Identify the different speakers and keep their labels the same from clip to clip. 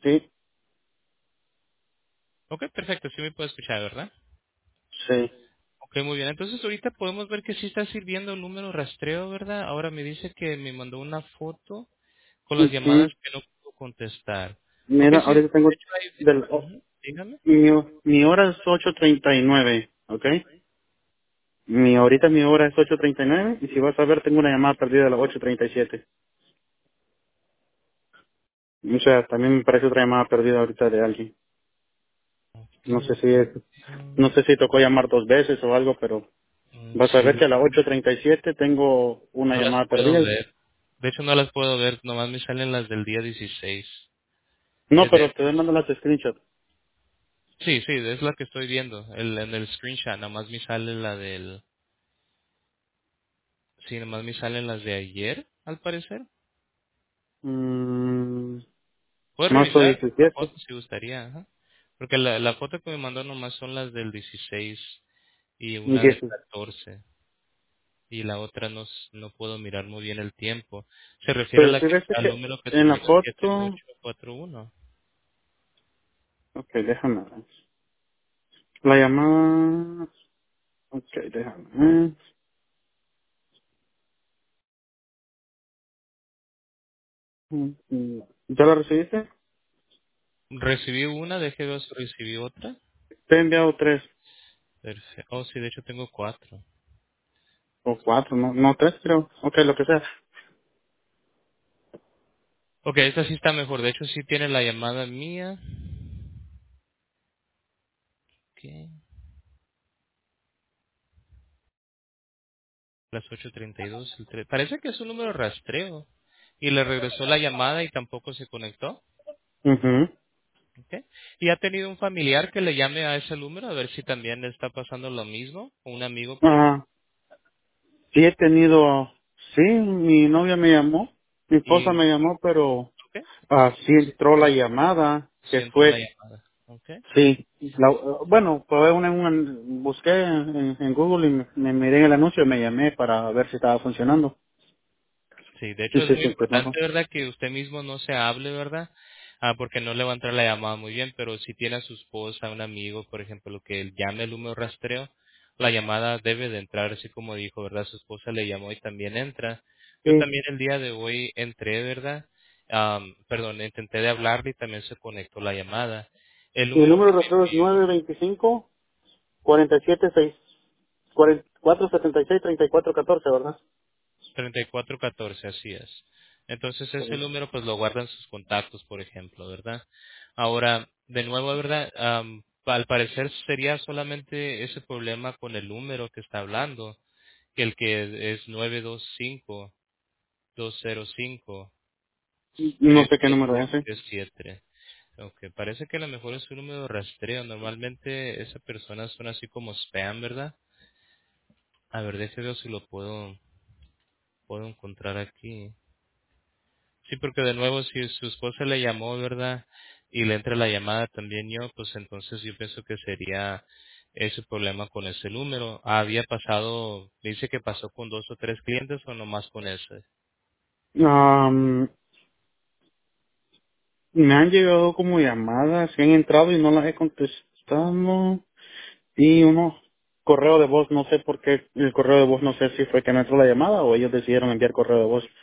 Speaker 1: Sí,
Speaker 2: Ok, perfecto, sí me puede escuchar, ¿verdad?
Speaker 1: sí.
Speaker 2: Ok, muy bien. Entonces ahorita podemos ver que sí está sirviendo el número rastreo, ¿verdad? Ahora me dice que me mandó una foto con las
Speaker 1: Ujú.
Speaker 2: llamadas que no pudo contestar. Ok,
Speaker 1: Mira,
Speaker 2: sí, de
Speaker 1: ahorita tengo
Speaker 2: hecho ahí...
Speaker 1: del,
Speaker 2: Ujú, dígame.
Speaker 1: mi hora es 8:39, ¿ok? Ahorita mi hora es 8:39 y si vas a ver tengo una llamada perdida a las 8:37. O sea, también me parece otra llamada perdida ahorita de alguien. No sé si es, no sé si tocó llamar dos veces o algo, pero vas a ver
Speaker 2: Sí,
Speaker 1: que a las 8:37 tengo una
Speaker 2: no las
Speaker 1: llamada
Speaker 2: puedo
Speaker 1: perdida.
Speaker 2: ver. De hecho, no las puedo ver, nomás me salen las del día 16.
Speaker 1: No,
Speaker 2: De
Speaker 1: pero te
Speaker 2: hecho,
Speaker 1: voy mandando las screenshots.
Speaker 2: sí, sí, es la que estoy viendo. En el screenshot, nomás me sale la del... Sí, nomás me salen las de ayer, al parecer.
Speaker 1: Mm,
Speaker 2: Puedes
Speaker 1: marzo
Speaker 2: revisar la
Speaker 1: 17.
Speaker 2: foto si gustaría, ajá. Porque la foto que me mandó nomás son las del 16 y una del
Speaker 1: 10.
Speaker 2: 14. Y la otra no puedo mirar muy bien el tiempo. Se refiere a
Speaker 1: Pero si ves
Speaker 2: al
Speaker 1: que
Speaker 2: número que
Speaker 1: en la
Speaker 2: termina en
Speaker 1: foto,
Speaker 2: 7841.
Speaker 1: ok, déjame ver. La llamada, ok, déjame ver. ¿Ya la recibiste?
Speaker 2: Recibí una, déjeme ver si recibí otra.
Speaker 1: Te he enviado tres
Speaker 2: Perfecto. Oh, sí, de hecho tengo cuatro.
Speaker 1: o cuatro, no, no tres creo. Ok, lo que sea.
Speaker 2: Ok, esta sí está mejor. De hecho, sí tiene la llamada mía. Ok. Las 8:32. Parece que es un número rastreo. Y le regresó la llamada y tampoco se conectó.
Speaker 1: Mhm.
Speaker 2: Ok. ¿Y ha tenido un familiar que le llame a ese número a ver si también le está pasando lo mismo? ¿O un amigo, por ejemplo?
Speaker 1: Ah, sí he tenido, sí, mi novia me llamó, mi esposa
Speaker 2: Y,
Speaker 1: me llamó, pero
Speaker 2: ok,
Speaker 1: sí entró la llamada, que
Speaker 2: siento la
Speaker 1: fue,
Speaker 2: llamada. Ok.
Speaker 1: sí. Bueno, pues busqué en Google y me miré en el anuncio y me llamé para ver si estaba funcionando.
Speaker 2: Sí, de
Speaker 1: Sí,
Speaker 2: hecho es
Speaker 1: sí,
Speaker 2: muy
Speaker 1: funcionó.
Speaker 2: importante, ¿verdad? Que usted mismo no se hable, ¿verdad? Porque no le va a entrar la llamada muy bien, pero si tiene a su esposa, un amigo, por ejemplo, que él llame el número rastreo, la llamada debe de entrar, así como dijo, ¿verdad? Su esposa le llamó y también entra. Yo
Speaker 1: Sí.
Speaker 2: también el día de hoy entré, ¿verdad? Perdón, intenté de hablarle y también se conectó la llamada. El
Speaker 1: Y el
Speaker 2: número
Speaker 1: número
Speaker 2: que
Speaker 1: de
Speaker 2: me
Speaker 1: rastreo es
Speaker 2: envió,
Speaker 1: 925 47 6 476 3414, ¿verdad?
Speaker 2: 3414, así es. Entonces ese
Speaker 1: Sí.
Speaker 2: número pues lo guardan sus contactos, por ejemplo, ¿verdad? Ahora, de nuevo, ¿verdad? Al parecer sería solamente ese problema con el número que está hablando, que el que es 925
Speaker 1: No sé qué número es ese.
Speaker 2: 205 3737. Ok, parece que a lo mejor es un número de rastreo. Normalmente esas personas son así como spam, ¿verdad? A ver, déjeme ver si lo puedo encontrar aquí. Sí, porque de nuevo, si su esposa le llamó, ¿verdad? Y le entra la llamada también yo, pues entonces yo pienso que sería ese problema con ese número. Había pasado, dice que pasó con dos o tres clientes o nomás con ese.
Speaker 1: Am, Me han llegado como llamadas que han entrado y no las he contestado. Y uno correo de voz, no sé por qué el correo de voz, no sé si fue que no entró la llamada o ellos decidieron enviar correo de voz.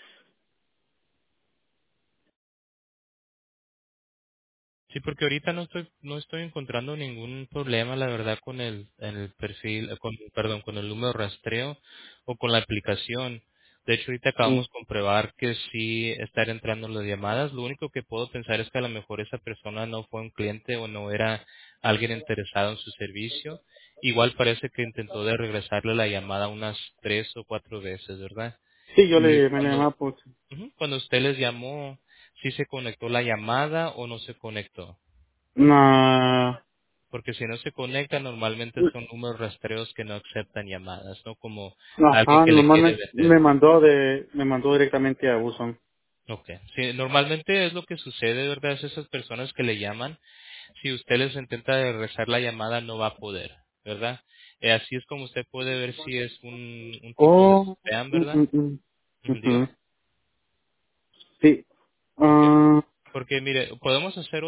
Speaker 2: Sí, porque ahorita no estoy encontrando ningún problema, la verdad, con el perfil, perdón, con el número de rastreo o con la aplicación. De hecho, ahorita acabamos
Speaker 1: Sí.
Speaker 2: de comprobar que sí están entrando las llamadas. Lo único que puedo pensar es que a lo mejor esa persona no fue un cliente o no era alguien interesado en su servicio. Igual parece que intentó de regresarle la llamada unas 3 o 4 veces, ¿verdad?
Speaker 1: Sí, yo
Speaker 2: Y
Speaker 1: le me la llamaba pues.
Speaker 2: cuando usted les llamó, ¿sí se conectó la llamada o no se conectó?
Speaker 1: No.
Speaker 2: Porque si no se conecta, normalmente son números rastreos que no aceptan llamadas, ¿no? Como alguien
Speaker 1: Ajá,
Speaker 2: que le quiere
Speaker 1: normalmente
Speaker 2: vender.
Speaker 1: me mandó directamente a Buzón.
Speaker 2: Ok. Sí, normalmente es lo que sucede, ¿verdad? Es esas personas que le llaman. Si usted les intenta regresar la llamada, no va a poder, ¿verdad? Así es como usted puede ver si es un tipo de
Speaker 1: Oh,
Speaker 2: spam, ¿verdad? Ujú,
Speaker 1: ujú.
Speaker 2: dígame.
Speaker 1: Sí.
Speaker 2: Ok. Porque mire, podemos hacer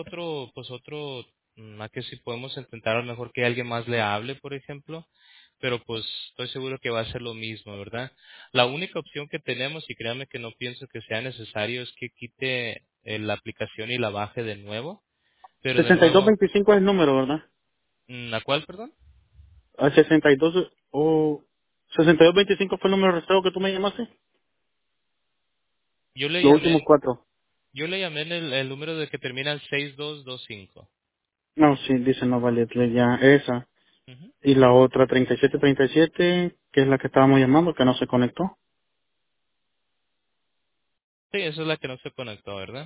Speaker 2: a que si podemos intentar a lo mejor que alguien más le hable, por ejemplo, pero pues estoy seguro que va a ser lo mismo, ¿verdad? La única opción que tenemos, y créame que no pienso que sea necesario, es que quite la aplicación y la baje de nuevo, pero de nuevo,
Speaker 1: 6225 es el número, ¿verdad?
Speaker 2: ¿la cuál, perdón?
Speaker 1: 62 o 6225 fue el número de rastreo que tú me llamaste.
Speaker 2: Yo le
Speaker 1: Los últimos
Speaker 2: llamé,
Speaker 1: cuatro.
Speaker 2: yo le llamé en el número de que termina en 6225.
Speaker 1: No, sí, dice no vale ya esa.
Speaker 2: Ujú.
Speaker 1: Y la otra 3737, que es la que estábamos llamando, que no se conectó.
Speaker 2: Sí, esa es la que no se conectó, ¿verdad?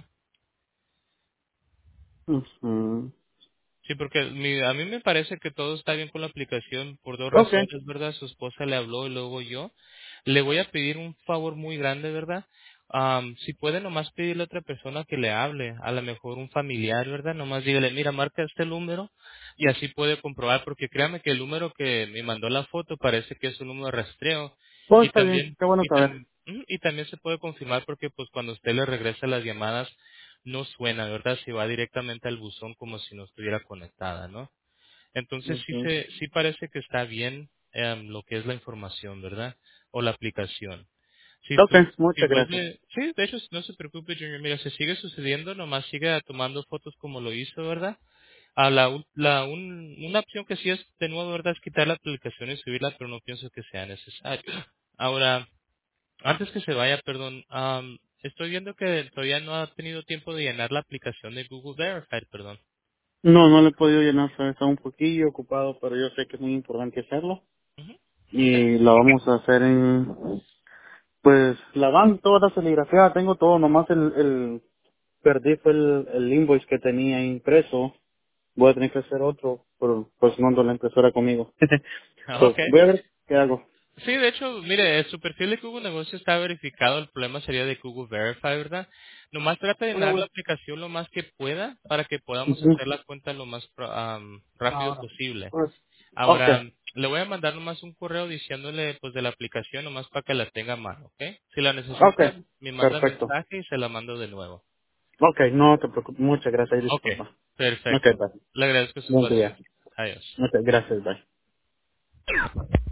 Speaker 1: Ujú.
Speaker 2: Sí, porque a mí me parece que todo está bien con la aplicación por dos
Speaker 1: Ok.
Speaker 2: razones, ¿verdad? Su esposa le habló y luego yo. Le voy a pedir un favor muy grande, ¿verdad? Si puede nomás pedirle a otra persona que le hable, a lo mejor un familiar, ¿verdad? Nomás dígale, mira, marca este número y así puede comprobar, porque créame que el número que me mandó la foto parece que es un número de rastreo
Speaker 1: Oh,
Speaker 2: y
Speaker 1: está bien.
Speaker 2: también
Speaker 1: Qué bueno
Speaker 2: y
Speaker 1: saber.
Speaker 2: también y también se puede confirmar porque pues cuando usted le regresa las llamadas no suena, ¿verdad? Se va directamente al buzón como si no estuviera conectada, ¿no? Entonces
Speaker 1: Okay.
Speaker 2: sí parece que está bien lo que es la información, ¿verdad? O la aplicación.
Speaker 1: Ok,
Speaker 2: Si
Speaker 1: muchas gracias.
Speaker 2: vuelve, sí, de hecho no se preocupe, Junior, mira, si sigue sucediendo, nomás siga tomando fotos como lo hizo, ¿verdad? A una opción que sí es de nuevo, ¿verdad? Es quitar la aplicación y subirla, pero no pienso que sea necesario. Ahora, antes que se vaya, perdón, estoy viendo que todavía no ha tenido tiempo de llenar la aplicación de Google Verified, perdón.
Speaker 1: No, no le he podido llenar, ¿sabes? Está un poquillo ocupado, pero yo sé que es muy importante hacerlo.
Speaker 2: Ujú. Ok.
Speaker 1: Y lo vamos a hacer en... Pues la van toda serigrafía, tengo todo, nomás perdí fue el invoice que tenía impreso. Voy a tener que hacer otro, pero pues no ando la impresora conmigo. So,
Speaker 2: Ok.
Speaker 1: voy a ver qué hago.
Speaker 2: Sí, de hecho, mire, su perfil de Google Negocio está verificado, el problema sería de Google Verify, ¿verdad? Nomás trata de
Speaker 1: Bueno,
Speaker 2: llenar la
Speaker 1: bueno.
Speaker 2: aplicación lo más que pueda para que podamos
Speaker 1: Ujú.
Speaker 2: hacer la cuenta lo más rápido
Speaker 1: Ahora.
Speaker 2: posible.
Speaker 1: Pues, ok,
Speaker 2: Ahora, le voy a mandar nomás un correo diciéndole pues de la aplicación nomás para que la tenga a mano, ¿ok? Si la
Speaker 1: ok,
Speaker 2: necesita, me manda
Speaker 1: perfecto.
Speaker 2: mensaje y se la mando de nuevo.
Speaker 1: Ok, no te preocupes, muchas gracias y
Speaker 2: Ok,
Speaker 1: disculpa. Ok,
Speaker 2: perfecto.
Speaker 1: bye.
Speaker 2: Le agradezco su
Speaker 1: Buen día.
Speaker 2: paciencia. Adiós.
Speaker 1: Ok, gracias, bye.